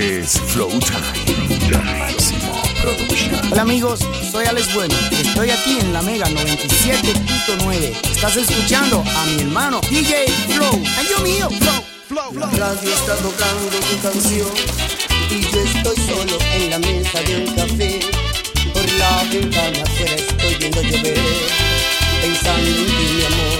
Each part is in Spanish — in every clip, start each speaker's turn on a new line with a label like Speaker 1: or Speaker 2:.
Speaker 1: es Flow Time. Máximo Production.
Speaker 2: Hola amigos, soy Alex Bueno. Estoy aquí en la Mega 97.9. Estás escuchando a mi hermano DJ Flow. ¡Ay, Dios mío! Flow.
Speaker 3: La radio está tocando tu canción y yo estoy solo en la mesa de un café. Por la ventana afuera estoy viendo llover, pensando en ti, mi amor.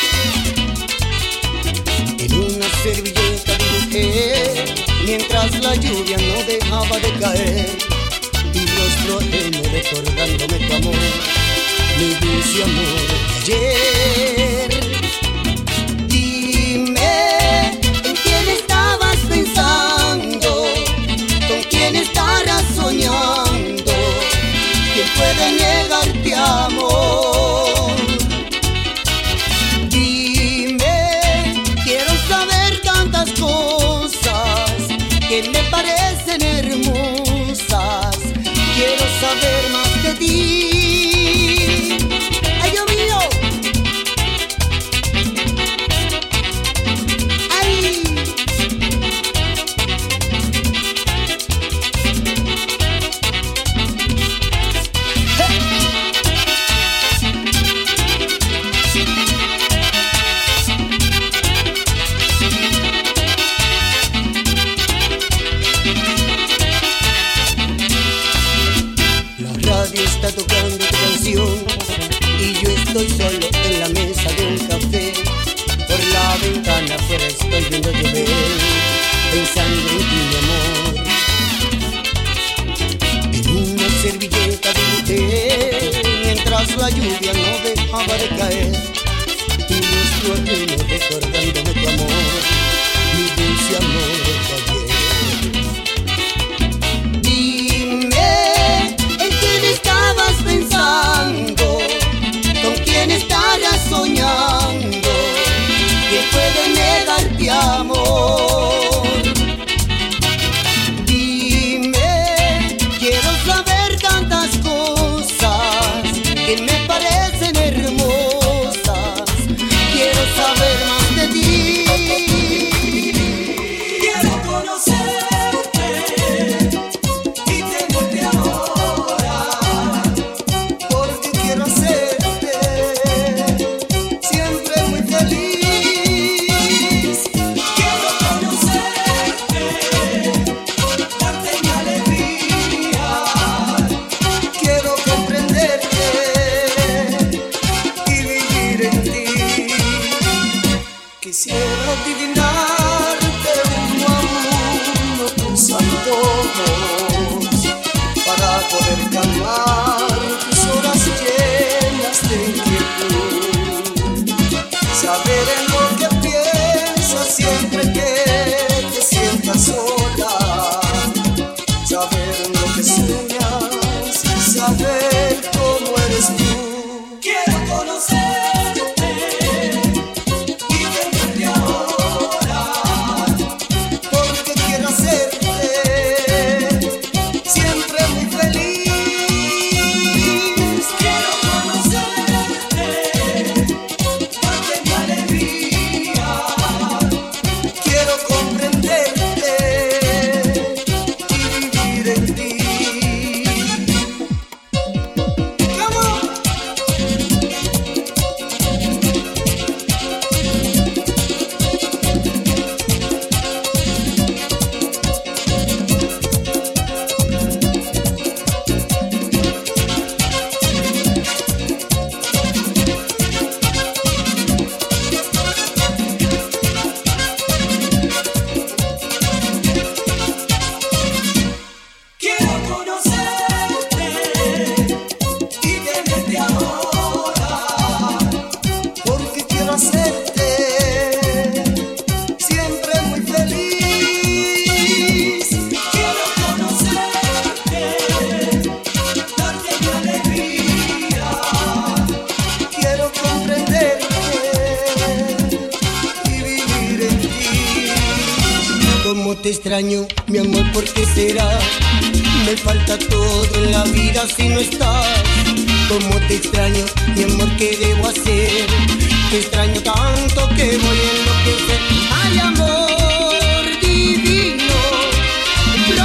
Speaker 3: En una servilleta dibujé, mientras la lluvia no dejaba de caer, tu rostro en recordándome tu amor, mi dulce amor de ayer. Dime, ¿en quién estabas pensando? ¿Con quién estarás soñando? ¿Quién puede negarte amor? Dime, quiero saber tantas cosas que me parecen hermosas. Quiero saber más de ti. ¡Ay, Dios mío! ¡Ay! Está tocando tu canción y yo estoy solo en la mesa de un café. Por la ventana afuera estoy viendo llover, pensando en ti, mi amor. En una servilleta dibujé, mientras la lluvia no dejaba de caer, tu rostro ajeno recordándome tu amor, mi dulce amor de ayer. Estabas pensando, ¿con quién estarás soñando? ¿Quién puede negarte amor? Dime, quiero saber tantas cosas que me parecen hermosas. Quiero saber más de ti. Quiero conocerte y tenerte amor. Quisiera adivinarte uno a uno tus antojos para poder calmar tus horas llenas de inquietud. Saber en lo que piensas siempre que te sientas sola. Saber en lo que sueñas y saber cómo eres tú. Quiero conocerte. Te extraño, mi amor, ¿por qué será? Me falta todo en la vida si no estás. Cómo te extraño, mi amor, ¿qué debo hacer? Te extraño tanto que voy a enloquecer. Ay, amor divino,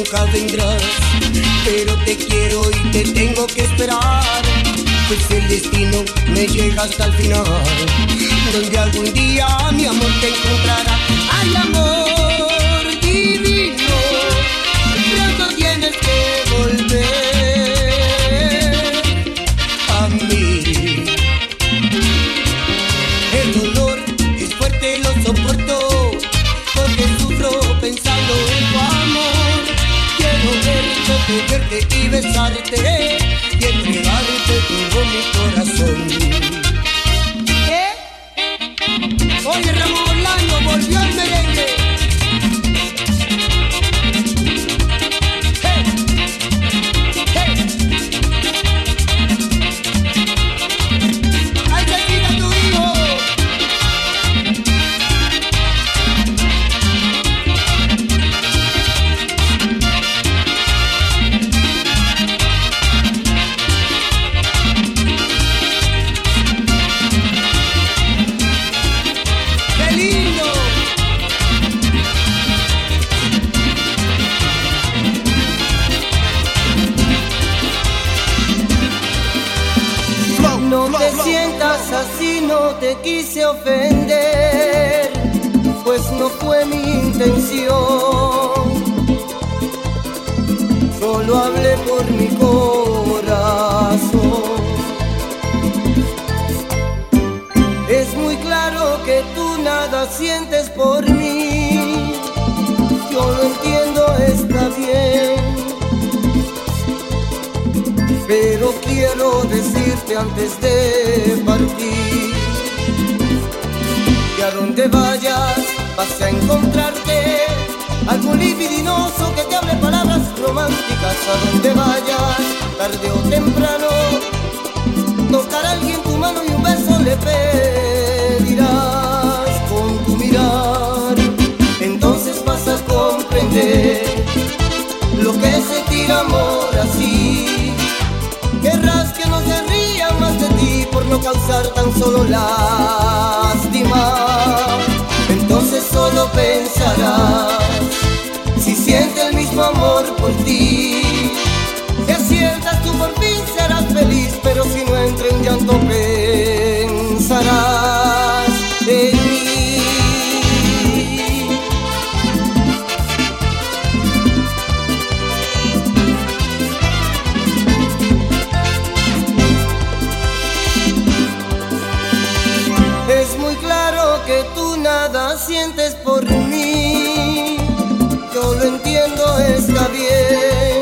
Speaker 3: nunca vendrás, pero te quiero y te tengo que esperar, pues el destino me llega hasta el final, donde algún día mi amor te encontrará. ¡Ay, amor divino! Pronto tienes que volver a mí. El dolor es fuerte, lo soporto, porque sufro pensando en tu amor. Quiero verte, tenerte y besarte y entregarte todo mi corazón. ¿Qué? Oye, Ramón Orlando, volvió el merengue. Hey, hey. ¡Ay, te quita tu hijo! ¡Qué lindo!
Speaker 4: No te sientas así, no te quise ofender, pues no fue mi intención. Solo hablé por mi corazón. Es muy claro que tú nada sientes por mí. Yo lo entiendo, está bien, pero quiero decirte antes de partir que a donde vayas vas a encontrarte algún libidinoso que te hable palabras románticas. A donde vayas, tarde o temprano, tocará alguien tu mano y un beso le pedirás con tu mirar. Entonces vas a comprender lo que es sentir amor así. Querrás que no se ría más de ti por no causar tan solo lástima. Entonces solo pensarás si siente el mismo amor por ti. Si aciertas tú por fin serás feliz, pero si no entre en llanto pensarás en mí. Es muy claro que tú nada sientes por mí. Yo lo entiendo, está bien,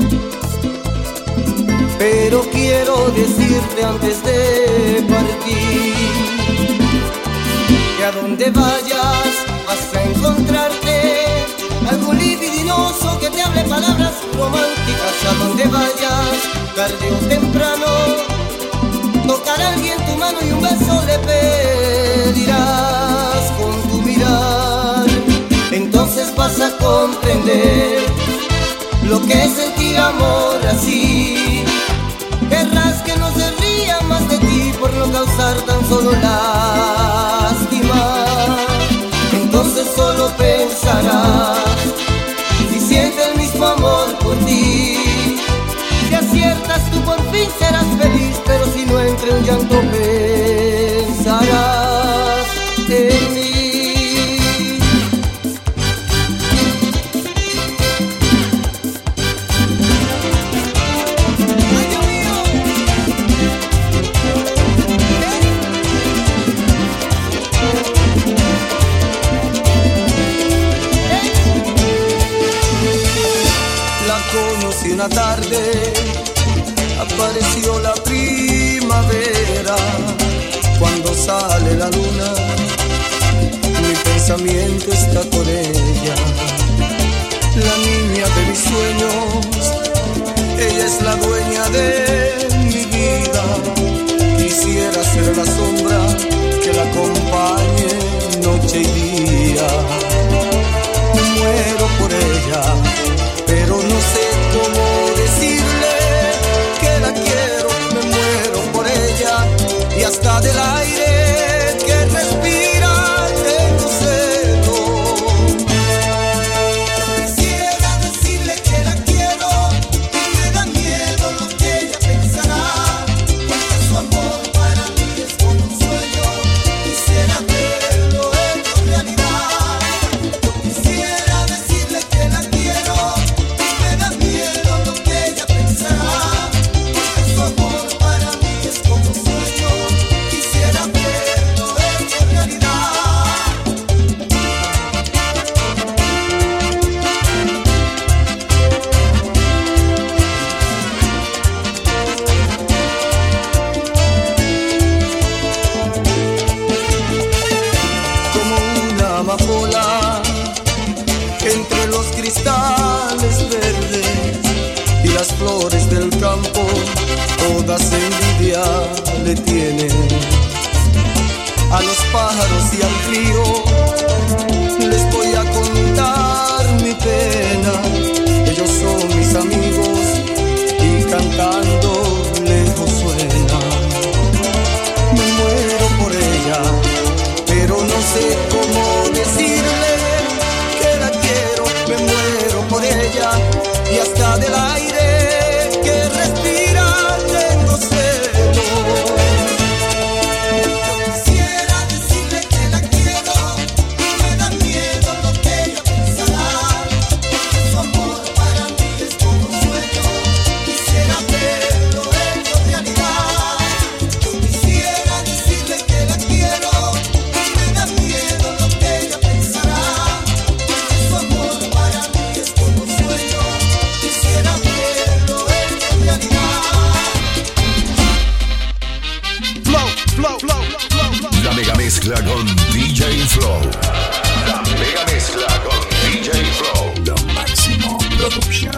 Speaker 4: pero quiero decirte antes de partir que a donde vayas vas a encontrarte algún libidinoso que te hable palabras románticas. A donde vayas, tarde o temprano, tocará alguien tu mano y un beso le pedirás con tu mirar. Entonces vas a comprender lo que es sentir amor así. Querrás que no se ría más de ti por no causar tan solo lástima. Entonces solo pensarás si siente el mismo amor por ti. Si aciertas tú por fin serás feliz, pero si no entre un llanto pensarás en mí.
Speaker 3: Conocí una tarde, apareció la primavera. Cuando sale la luna, mi pensamiento está con ella. La niña de mis sueños, ella es la dueña de mi vida. Quisiera ser la sombra que la acompañe noche y día. Me muero por ella, pero no sé cómo decirle que la quiero. Me muero por ella y hasta del aire que respira tengo celos. amapola entre los cristales verdes y las flores del campo, todas envidia le tienen. A los pájaros y al río les voy a contar mi pena. Ellos son mis amigos y cantando lejos suena. Me muero por ella, pero no sé cómo decirle que la quiero. Me muero por ella y hasta del aire que respira tengo celos.
Speaker 1: La mega mezcla con DJ Flow. La mega mezcla con DJ Flow. La Máximo Production.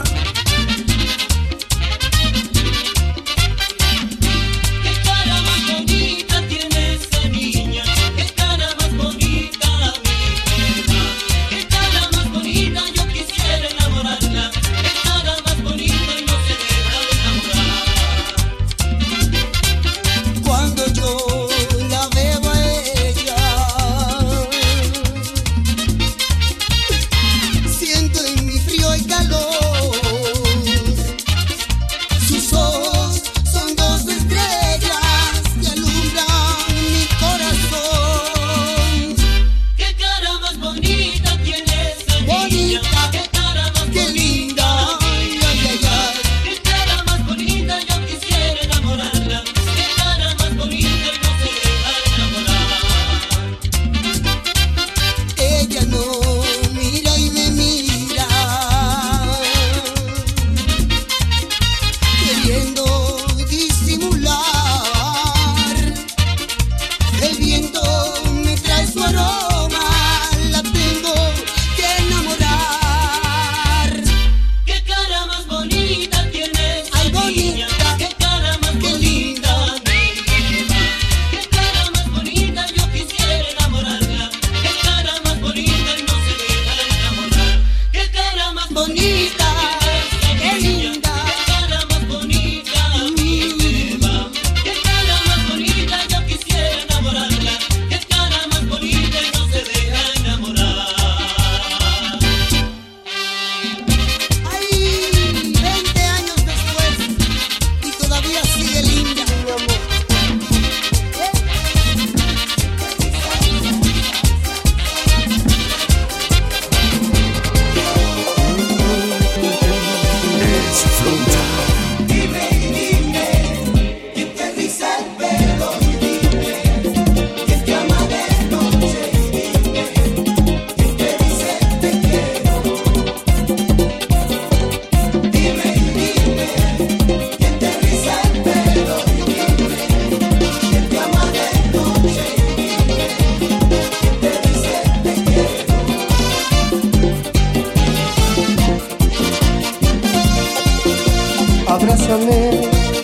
Speaker 3: Abrázame,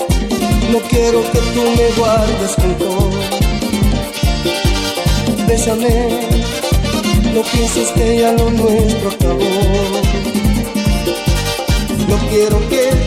Speaker 3: no quiero que tú me guardes rencor. Bésame, no pienses que ya lo nuestro acabó. No quiero que